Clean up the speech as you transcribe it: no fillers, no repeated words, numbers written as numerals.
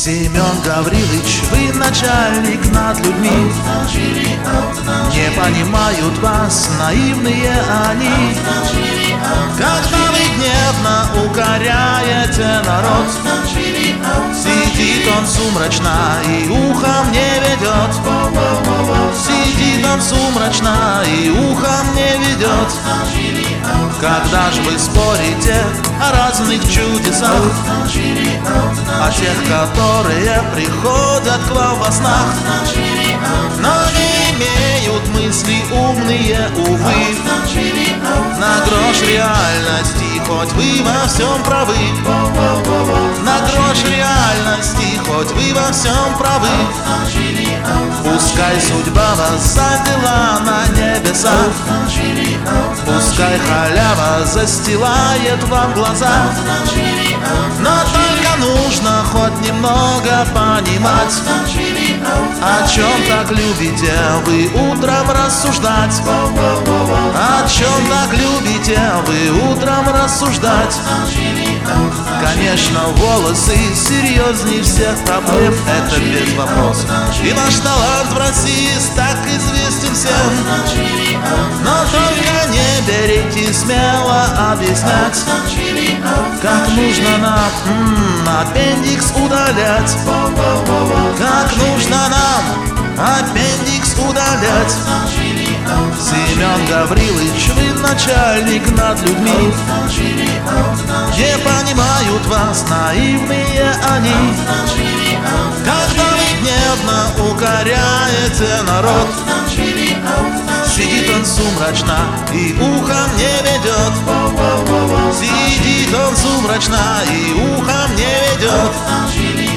Семен Гаврилович, вы начальник над людьми. Не понимают вас наивные они. Когда вы гневно укоряете народ, сидит он сумрачно и ухом не ведет. Сидит он сумрачно и ухом не ведет. Когда же вы спорите о разных чудесах, о тех, которые приходят к вам во снах, но не имеют мысли умные, увы, на грош реальности, хоть вы во всем правы. На грош реальности, хоть вы во всем правы. Пускай судьба вас завела на небеса, пускай халява застилает вам глаза, но только нужно хоть немного понимать, о чем так любите вы утром рассуждать. О чем так любите вы утром рассуждать. Конечно, волосы серьезней всех проблем, это без вопросов. И ваш талант в России так известен всем. Но только не берите смело объяснять, как нужно нам аппендикс удалять. Как нужно нам аппендикс удалять. Семен Гаврилович, вы начальник над людьми. Не понимают вас наивные они. Когда вы гневно укоряете народ, сидит он сумрачно и ухом не ведет. Сидит он сумрачно и ухом не ведет.